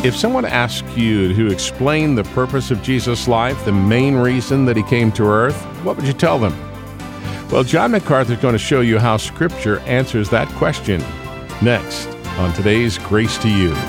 If someone asked you to explain the purpose of Jesus' life, the main reason that he came to earth, what would you tell them? Well, John MacArthur is going to show you how Scripture answers that question next on today's Grace to You.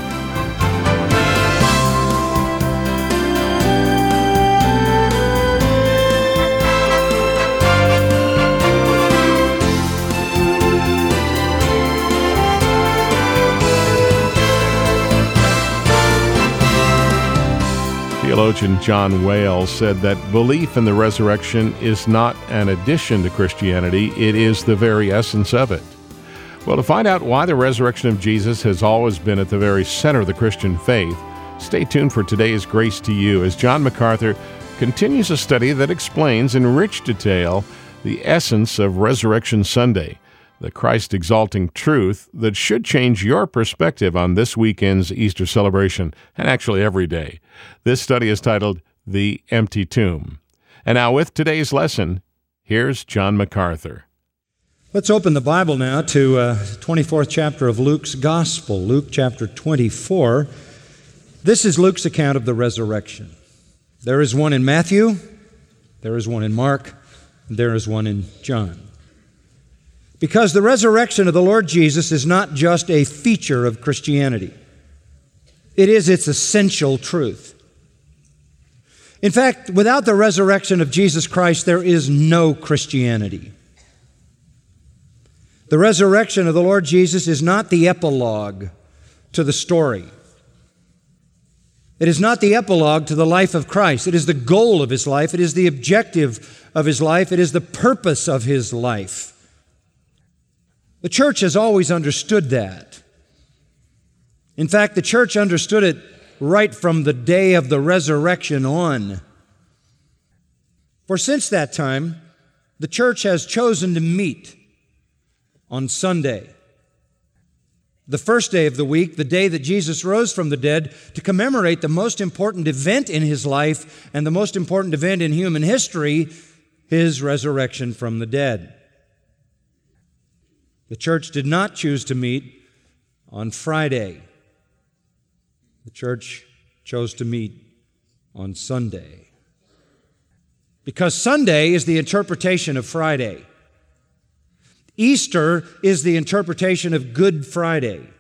Theologian John Wales said that belief in the resurrection is not an addition to Christianity, it is the very essence of it. Well, to find out why the resurrection of Jesus has always been at the very center of the Christian faith, stay tuned for today's Grace to You as John MacArthur continues a study that explains in rich detail the essence of Resurrection Sunday, the Christ-exalting truth that should change your perspective on this weekend's Easter celebration, and actually every day. This study is titled The Empty Tomb. And now with today's lesson, here's John MacArthur. Let's open the Bible now to 24th chapter of Luke's Gospel, Luke chapter 24. This is Luke's account of the resurrection. There is one in Matthew, there is one in Mark, and there is one in John. Because the resurrection of the Lord Jesus is not just a feature of Christianity. It is its essential truth. In fact, without the resurrection of Jesus Christ, there is no Christianity. The resurrection of the Lord Jesus is not the epilogue to the story. It is not the epilogue to the life of Christ. It is the goal of His life. It is the objective of His life. It is the purpose of His life. The church has always understood that. In fact, the church understood it right from the day of the resurrection on. For since that time, the church has chosen to meet on Sunday, the first day of the week, the day that Jesus rose from the dead, to commemorate the most important event in His life and the most important event in human history, His resurrection from the dead. The church did not choose to meet on Friday. The church chose to meet on Sunday. Because Sunday is the interpretation of Friday. Easter is the interpretation of Good Friday.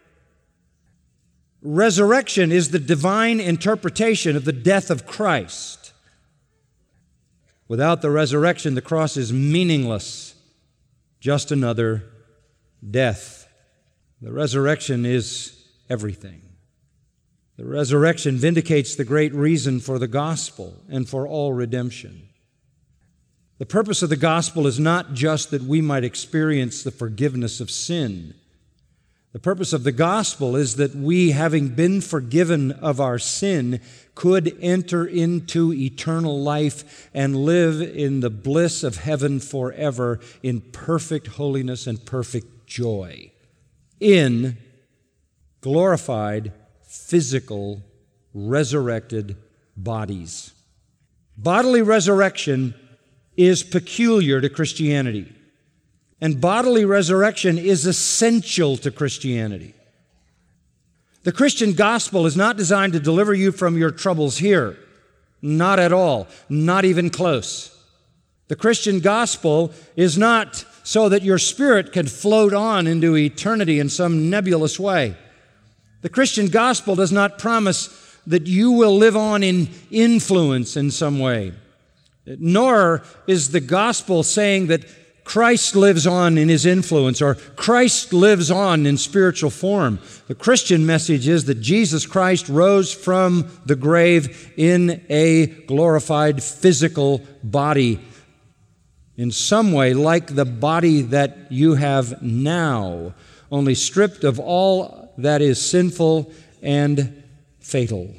Resurrection is the divine interpretation of the death of Christ. Without the resurrection, the cross is meaningless, just another death. The resurrection is everything. The resurrection vindicates the great reason for the gospel and for all redemption. The purpose of the gospel is not just that we might experience the forgiveness of sin. The purpose of the gospel is that we, having been forgiven of our sin, could enter into eternal life and live in the bliss of heaven forever in perfect holiness and perfect joy in glorified, physical, resurrected bodies. Bodily resurrection is peculiar to Christianity, and bodily resurrection is essential to Christianity. The Christian gospel is not designed to deliver you from your troubles here. Not at all. Not even close. The Christian gospel is not so that your spirit can float on into eternity in some nebulous way. The Christian gospel does not promise that you will live on in influence in some way. Nor is the gospel saying that Christ lives on in His influence or Christ lives on in spiritual form. The Christian message is that Jesus Christ rose from the grave in a glorified physical body, in some way like the body that you have now, only stripped of all that is sinful and fatal.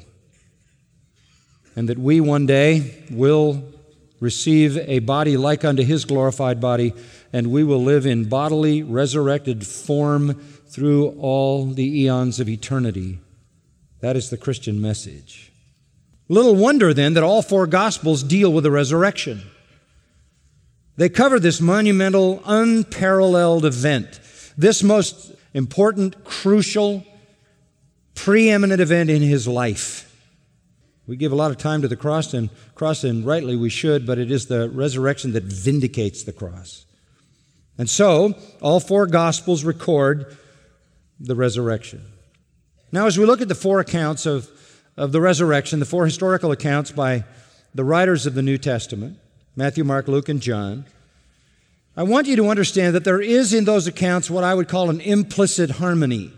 And that we one day will receive a body like unto His glorified body, and we will live in bodily resurrected form through all the eons of eternity. That is the Christian message. Little wonder then that all four Gospels deal with the resurrection. They cover this monumental, unparalleled event, this most important, crucial, preeminent event in his life. We give a lot of time to the cross, and rightly we should, but it is the resurrection that vindicates the cross. And so, all four Gospels record the resurrection. Now, as we look at the four accounts of the resurrection, the four historical accounts by the writers of the New Testament, Matthew, Mark, Luke, and John, I want you to understand that there is in those accounts what I would call an implicit harmony,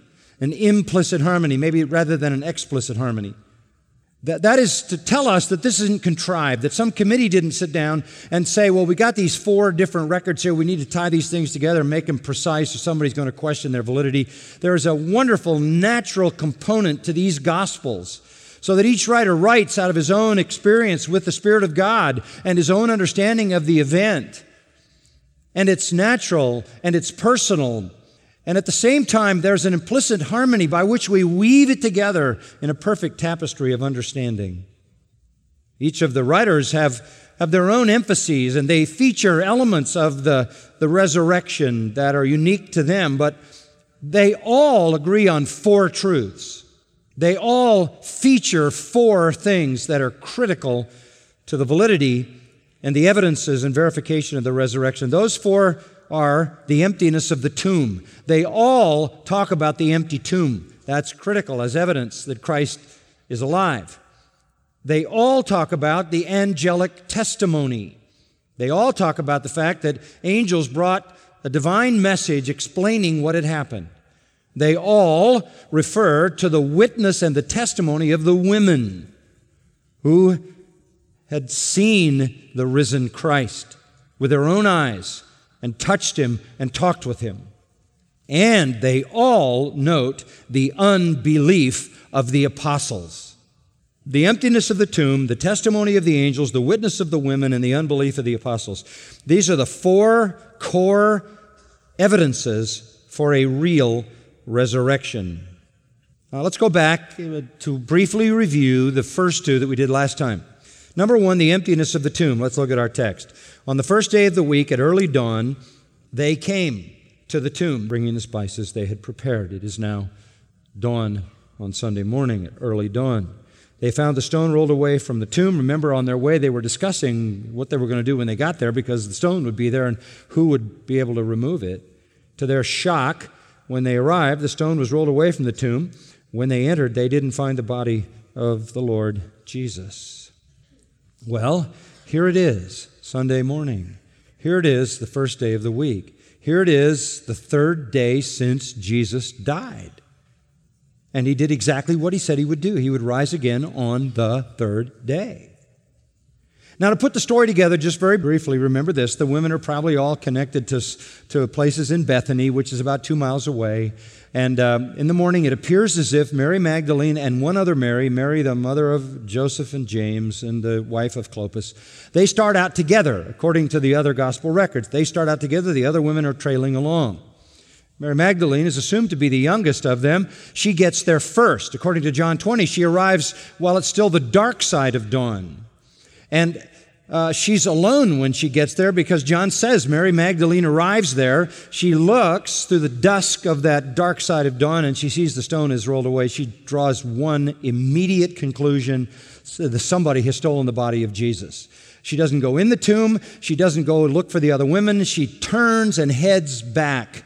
maybe rather than an explicit harmony. That is to tell us that this isn't contrived, that some committee didn't sit down and say, well, we got these four different records here, we need to tie these things together and make them precise or somebody's going to question their validity. There is a wonderful natural component to these Gospels, so that each writer writes out of his own experience with the Spirit of God and his own understanding of the event. And it's natural and it's personal. And at the same time, there's an implicit harmony by which we weave it together in a perfect tapestry of understanding. Each of the writers have their own emphases, and they feature elements of the resurrection that are unique to them, but they all agree on four truths. They all feature four things that are critical to the validity and the evidences and verification of the resurrection. Those four are the emptiness of the tomb. They all talk about the empty tomb. That's critical as evidence that Christ is alive. They all talk about the angelic testimony. They all talk about the fact that angels brought a divine message explaining what had happened. They all refer to the witness and the testimony of the women who had seen the risen Christ with their own eyes and touched him and talked with him. And they all note the unbelief of the apostles. The emptiness of the tomb, the testimony of the angels, the witness of the women, and the unbelief of the apostles. These are the four core evidences for a real resurrection. Now let's go back to briefly review the first two that we did last time. Number one, the emptiness of the tomb. Let's look at our text. On the first day of the week at early dawn, they came to the tomb, bringing the spices they had prepared. It is now dawn on Sunday morning at early dawn. They found the stone rolled away from the tomb. Remember, on their way, they were discussing what they were going to do when they got there, because the stone would be there and who would be able to remove it. To their shock, when they arrived, the stone was rolled away from the tomb. When they entered, they didn't find the body of the Lord Jesus. Well, here it is, Sunday morning. Here it is, the first day of the week. Here it is, the third day since Jesus died. And he did exactly what he said he would do. He would rise again on the third day. Now, to put the story together just very briefly, remember this. The women are probably all connected to places in Bethany, which is about 2 miles away. And in the morning, it appears as if Mary Magdalene and one other Mary, Mary the mother of Joseph and James and the wife of Clopas, they start out together, according to the other gospel records. They start out together. The other women are trailing along. Mary Magdalene is assumed to be the youngest of them. She gets there first. According to John 20, she arrives while it's still the dark side of dawn. And she's alone when she gets there, because John says Mary Magdalene arrives there. She looks through the dusk of that dark side of dawn and she sees the stone is rolled away. She draws one immediate conclusion: that somebody has stolen the body of Jesus. She doesn't go in the tomb. She doesn't go look for the other women. She turns and heads back.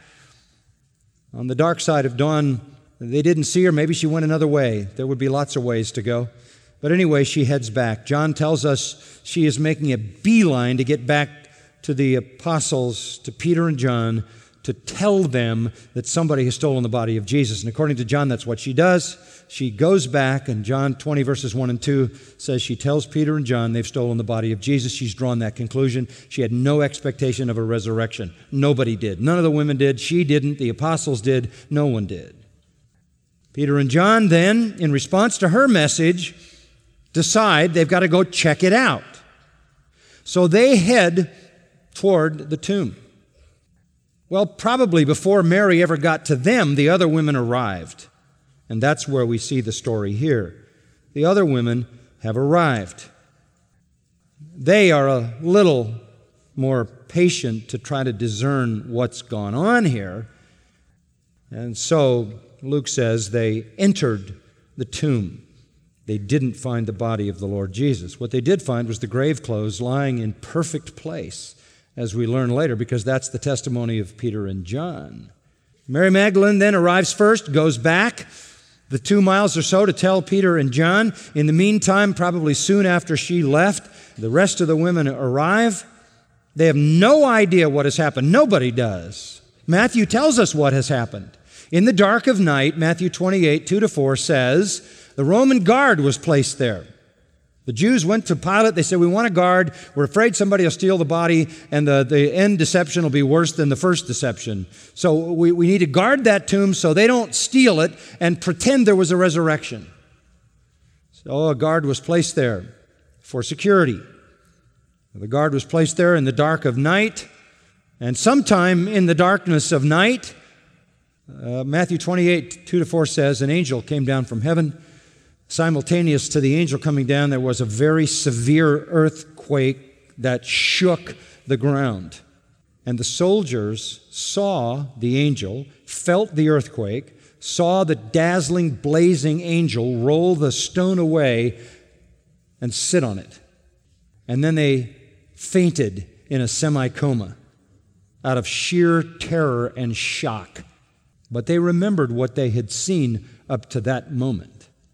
On the dark side of dawn, they didn't see her. Maybe she went another way. There would be lots of ways to go. But anyway, she heads back. John tells us she is making a beeline to get back to the apostles, to Peter and John, to tell them that somebody has stolen the body of Jesus. And according to John, that's what she does. She goes back, and John 20, verses 1 and 2 says she tells Peter and John they've stolen the body of Jesus. She's drawn that conclusion. She had no expectation of a resurrection. Nobody did. None of the women did. She didn't. The apostles did. No one did. Peter and John then, in response to her message, decide they've got to go check it out. So they head toward the tomb. Well, probably before Mary ever got to them, the other women arrived. And that's where we see the story here. The other women have arrived. They are a little more patient to try to discern what's gone on here. And so Luke says they entered the tomb. They didn't find the body of the Lord Jesus. What they did find was the grave clothes lying in perfect place, as we learn later, because that's the testimony of Peter and John. Mary Magdalene then arrives first, goes back the 2 miles or so to tell Peter and John. In the meantime, probably soon after she left, the rest of the women arrive. They have no idea what has happened. Nobody does. Matthew tells us what has happened. In the dark of night, Matthew 28, 2-4 says, the Roman guard was placed there. The Jews went to Pilate. They said, we want a guard. We're afraid somebody will steal the body, and the end deception will be worse than the first deception. So we need to guard that tomb so they don't steal it and pretend there was a resurrection. So a guard was placed there for security. The guard was placed there in the dark of night, and sometime in the darkness of night, Matthew 28, 2-4 says, an angel came down from heaven. Simultaneous to the angel coming down, there was a very severe earthquake that shook the ground. And the soldiers saw the angel, felt the earthquake, saw the dazzling, blazing angel roll the stone away and sit on it. And then they fainted in a semi-coma out of sheer terror and shock. But they remembered what they had seen up to that moment.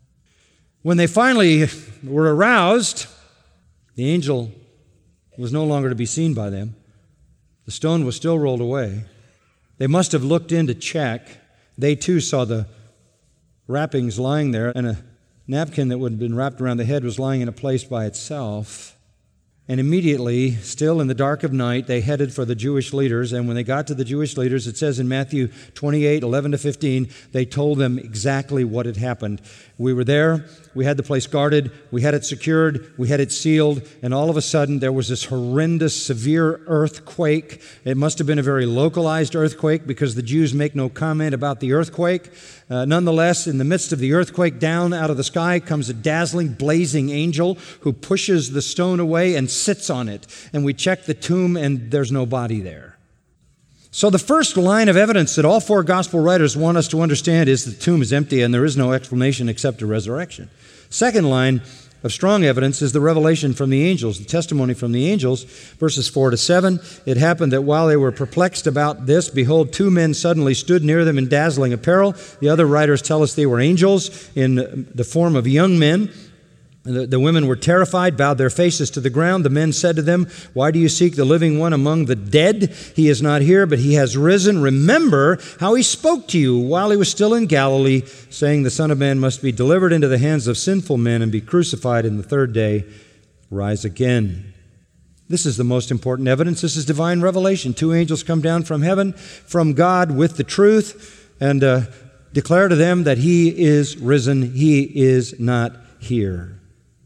When they finally were aroused, the angel was no longer to be seen by them. The stone was still rolled away. They must have looked in to check. They too saw the wrappings lying there, and a napkin that would have been wrapped around the head was lying in a place by itself. And immediately, still in the dark of night, they headed for the Jewish leaders. And when they got to the Jewish leaders, it says in Matthew 28, 11-15, they told them exactly what had happened. We were there, we had the place guarded, we had it secured, we had it sealed, and all of a sudden there was this horrendous, severe earthquake. It must have been a very localized earthquake because the Jews make no comment about the earthquake. Nonetheless, in the midst of the earthquake, down out of the sky comes a dazzling, blazing angel who pushes the stone away and sits on it. And we check the tomb, and there's no body there. So the first line of evidence that all four gospel writers want us to understand is the tomb is empty and there is no explanation except a resurrection. Second line of strong evidence is the revelation from the angels, the testimony from the angels, verses 4-7. It happened that while they were perplexed about this, behold, 2 men suddenly stood near them in dazzling apparel. The other writers tell us they were angels in the form of young men. The women were terrified, bowed their faces to the ground. The men said to them, why do you seek the living one among the dead? He is not here, but he has risen. Remember how he spoke to you while he was still in Galilee, saying the Son of Man must be delivered into the hands of sinful men and be crucified, and the third day rise again. This is the most important evidence. This is divine revelation. 2 angels come down from heaven, from God with the truth, and declare to them that he is risen. He is not here.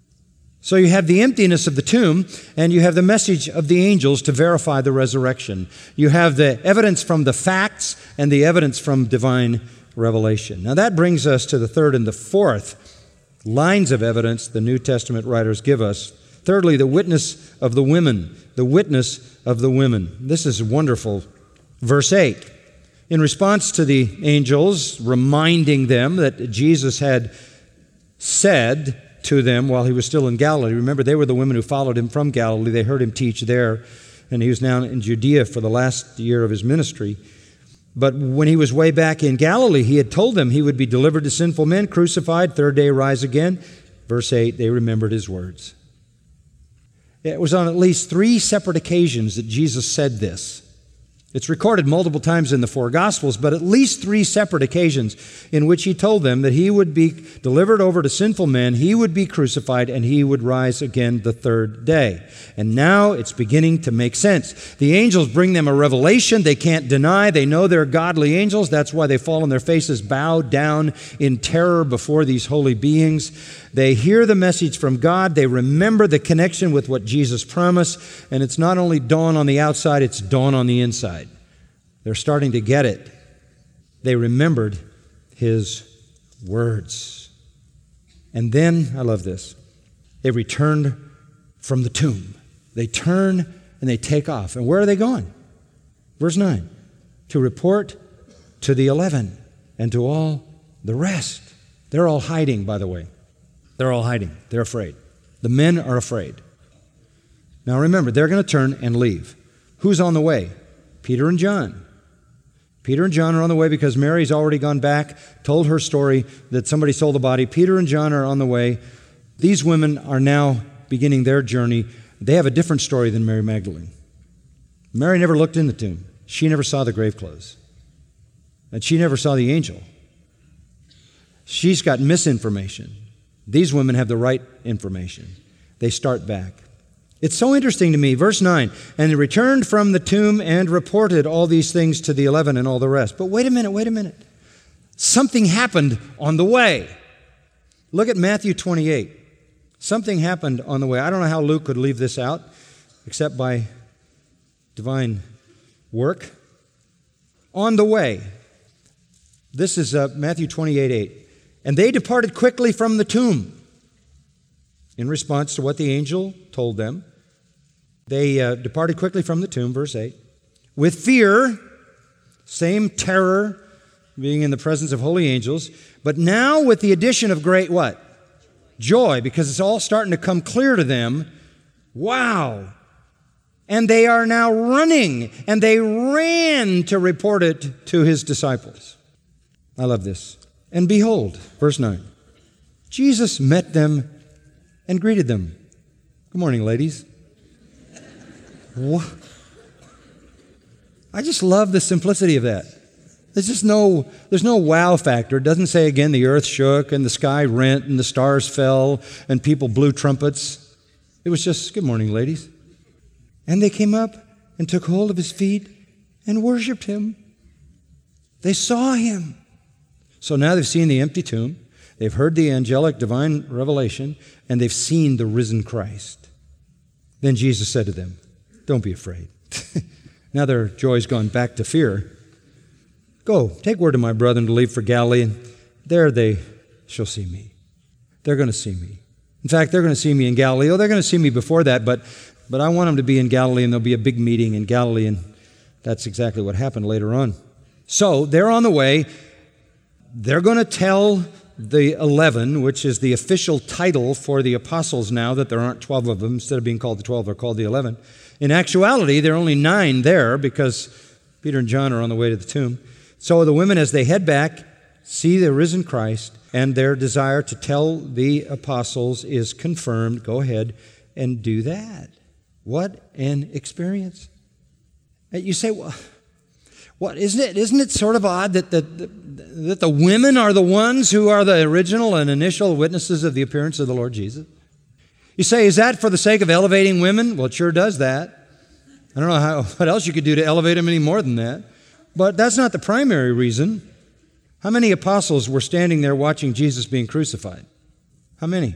So you have the emptiness of the tomb, and you have the message of the angels to verify the resurrection. You have the evidence from the facts and the evidence from divine revelation. Now that brings us to the third and the fourth lines of evidence the New Testament writers give us. Thirdly, the witness of the women. The witness of the women. This is wonderful. Verse 8. In response to the angels reminding them that Jesus had said to them while he was still in Galilee. Remember, they were the women who followed him from Galilee. They heard him teach there, and he was now in Judea for the last year of his ministry. But when he was way back in Galilee, he had told them he would be delivered to sinful men, crucified, third day rise again. Verse 8, they remembered his words. It was on at least 3 separate occasions that Jesus said this. It's recorded multiple times in the 4 Gospels, but at least 3 separate occasions in which he told them that he would be delivered over to sinful men, he would be crucified, and he would rise again the third day. And now it's beginning to make sense. The angels bring them a revelation they can't deny. They know they're godly angels. That's why they fall on their faces, bow down in terror before these holy beings. They hear the message from God. They remember the connection with what Jesus promised. And it's not only dawn on the outside, it's dawn on the inside. They're starting to get it. They remembered his words. And then, I love this, they returned from the tomb. They turn and they take off. And where are they going? Verse 9, to report to the 11 and to all the rest. They're all hiding, by the way. They're all hiding. They're afraid. The men are afraid. Now remember, they're going to turn and leave. Who's on the way? Peter and John. Peter and John are on the way because Mary's already gone back, told her story that somebody stole the body. Peter and John are on the way. These women are now beginning their journey. They have a different story than Mary Magdalene. Mary never looked in the tomb. She never saw the grave clothes. And she never saw the angel. She's got misinformation. These women have the right information. They start back. It's so interesting to me. Verse 9, and they returned from the tomb and reported all these things to the 11 and all the rest. But wait a minute. Something happened on the way. Look at Matthew 28. Something happened on the way. I don't know how Luke could leave this out except by divine work. On the way. This is Matthew 28:8. And they departed quickly from the tomb. In response to what the angel told them, they departed quickly from the tomb, verse 8, with fear, same terror, being in the presence of holy angels, but now with the addition of great what? Joy, because it's all starting to come clear to them. Wow! And they are now running, and they ran to report it to his disciples. I love this. And behold, verse 9, Jesus met them and greeted them. Good morning, ladies. What? I just love the simplicity of that. There's no wow factor. It doesn't say again the earth shook and the sky rent and the stars fell and people blew trumpets. It was just, good morning, ladies. And they came up and took hold of his feet and worshiped him. They saw him. So now they've seen the empty tomb. They've heard the angelic divine revelation, and they've seen the risen Christ. Then Jesus said to them, don't be afraid. Now their joy's gone back to fear. Go, take word to my brethren to leave for Galilee, and there they shall see me. They're going to see me. In fact, they're going to see me in Galilee. Oh, they're going to see me before that, but I want them to be in Galilee, and there'll be a big meeting in Galilee, and that's exactly what happened later on. So they're on the way. They're going to tell the 11, which is the official title for the apostles now, that there aren't 12 of them. Instead of being called the 12, they're called the 11. In actuality, there are only 9 there because Peter and John are on the way to the tomb. So the women, as they head back, see the risen Christ, and their desire to tell the apostles is confirmed. Go ahead and do that. What an experience. You say, well, what isn't it sort of odd that the women are the ones who are the original and initial witnesses of the appearance of the Lord Jesus? You say, is that for the sake of elevating women? Well, it sure does that. I don't know what else you could do to elevate them any more than that. But that's not the primary reason. How many apostles were standing there watching Jesus being crucified? How many?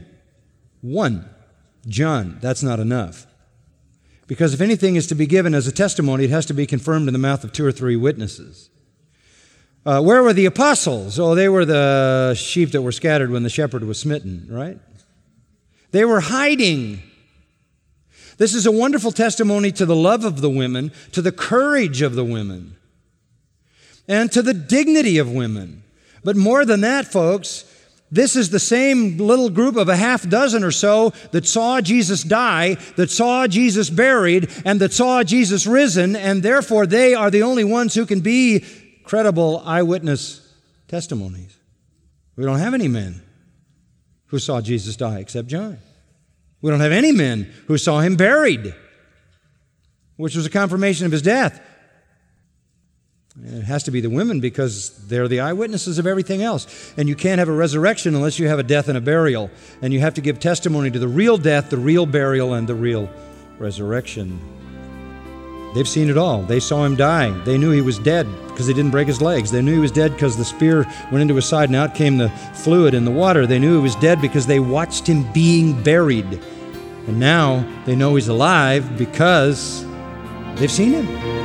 1. John. That's not enough. Because if anything is to be given as a testimony, it has to be confirmed in the mouth of 2 or 3 witnesses. Where were the apostles? Oh, they were the sheep that were scattered when the shepherd was smitten, right? They were hiding. This is a wonderful testimony to the love of the women, to the courage of the women, and to the dignity of women. But more than that, folks, this is the same little group of a half dozen or so that saw Jesus die, that saw Jesus buried, and that saw Jesus risen, and therefore they are the only ones who can be credible eyewitness testimonies. We don't have any men who saw Jesus die except John. We don't have any men who saw him buried, which was a confirmation of his death. It has to be the women because they're the eyewitnesses of everything else. And you can't have a resurrection unless you have a death and a burial. And you have to give testimony to the real death, the real burial, and the real resurrection. They've seen it all. They saw him die. They knew he was dead because he didn't break his legs. They knew he was dead because the spear went into his side and out came the fluid in the water. They knew he was dead because they watched him being buried. And now they know he's alive because they've seen him.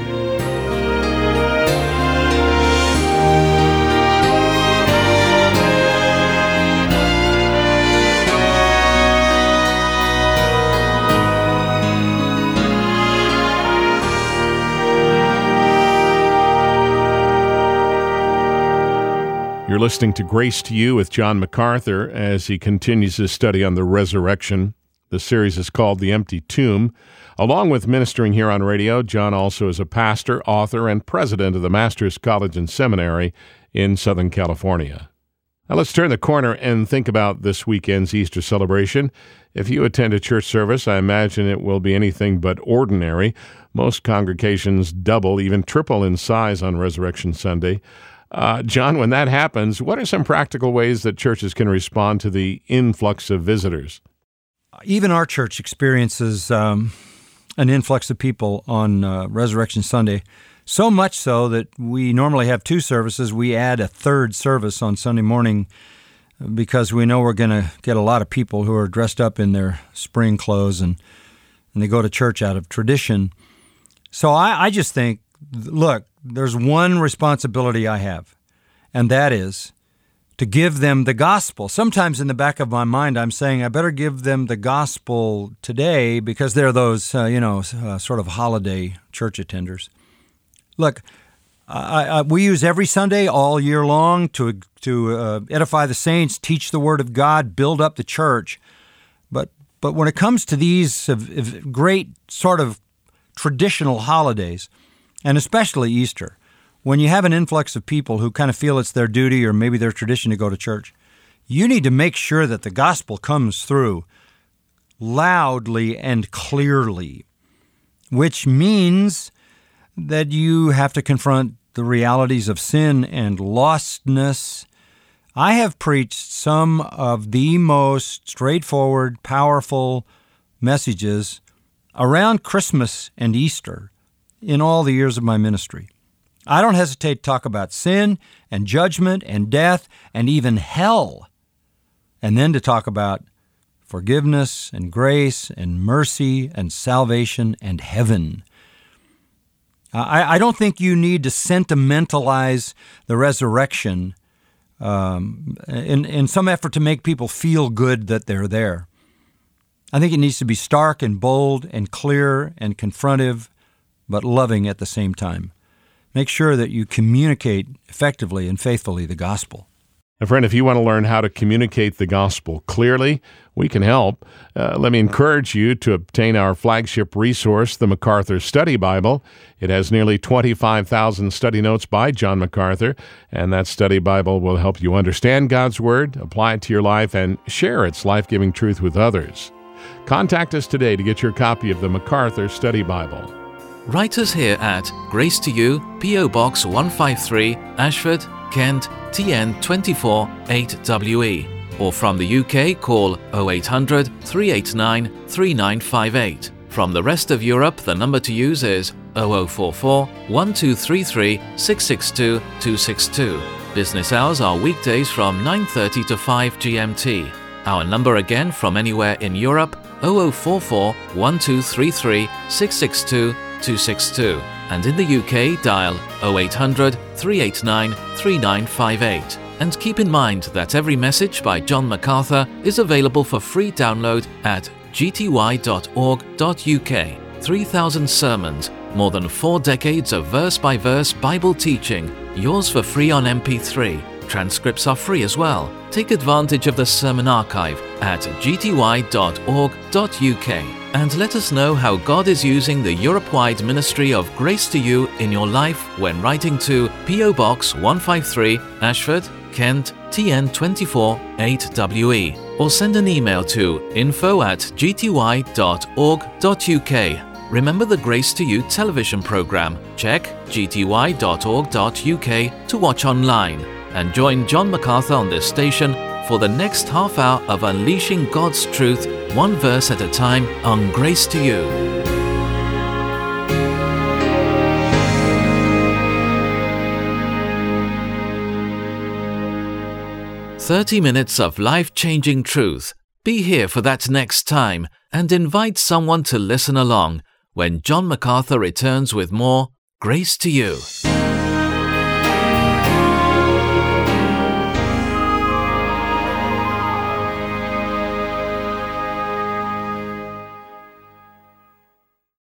You're listening to Grace to You with John MacArthur as he continues his study on the resurrection. The series is called The Empty Tomb. Along with ministering here on radio, John also is a pastor, author, and president of the Master's College and Seminary in Southern California. Now let's turn the corner and think about this weekend's Easter celebration. If you attend a church service, I imagine it will be anything but ordinary. Most congregations double, even triple in size on Resurrection Sunday. John, when that happens, what are some practical ways that churches can respond to the influx of visitors? Even our church experiences an influx of people on Resurrection Sunday, so much so that we normally have two services. We add a third service on Sunday morning because we know we're going to get a lot of people who are dressed up in their spring clothes and they go to church out of tradition. So I just think, look, there's one responsibility I have, and that is to give them the gospel. Sometimes in the back of my mind, I'm saying I better give them the gospel today because they're those, sort of holiday church attenders. Look, we use every Sunday all year long to edify the saints, teach the Word of God, build up the church. But when it comes to these great sort of traditional holidays, and especially Easter, when you have an influx of people who kind of feel it's their duty or maybe their tradition to go to church, you need to make sure that the gospel comes through loudly and clearly, which means that you have to confront the realities of sin and lostness. I have preached some of the most straightforward, powerful messages around Christmas and Easter in all the years of my ministry. I don't hesitate to talk about sin and judgment and death and even hell, and then to talk about forgiveness and grace and mercy and salvation and heaven. I don't think you need to sentimentalize the resurrection in some effort to make people feel good that they're there. I think it needs to be stark and bold and clear and confrontive, but loving at the same time. Make sure that you communicate effectively and faithfully the gospel. And friend, if you want to learn how to communicate the gospel clearly, we can help. Let me encourage you to obtain our flagship resource, the MacArthur Study Bible. It has nearly 25,000 study notes by John MacArthur, and that study Bible will help you understand God's Word, apply it to your life, and share its life-giving truth with others. Contact us today to get your copy of the MacArthur Study Bible. Write us here at Grace to You, P.O. Box 153, Ashford, Kent, TN 24 8WE. Or from the UK, call 0800 389 3958. From the rest of Europe, the number to use is 0044 1233 662 262. Business hours are weekdays from 9:30 to 5 GMT. Our number again from anywhere in Europe, 0044 1233 662 262. And in the UK, dial 0800 389 3958. And keep in mind that every message by John MacArthur is available for free download at gty.org.uk. 3,000 sermons, more than 4 decades of verse-by-verse Bible teaching, yours for free on MP3. Transcripts are free as well. Take advantage of the sermon archive at gty.org.uk. And let us know how God is using the Europe-wide ministry of Grace to You in your life when writing to P.O. Box 153, Ashford, Kent, TN 24 8WE. Or send an email to info@gty.org.uk. Remember the Grace to You television program. Check gty.org.uk to watch online. And join John MacArthur on this station for the next half hour of unleashing God's truth, one verse at a time, on Grace to You. "30 minutes of life-changing truth." Be here for that next time and invite someone to listen along when John MacArthur returns with more Grace to You.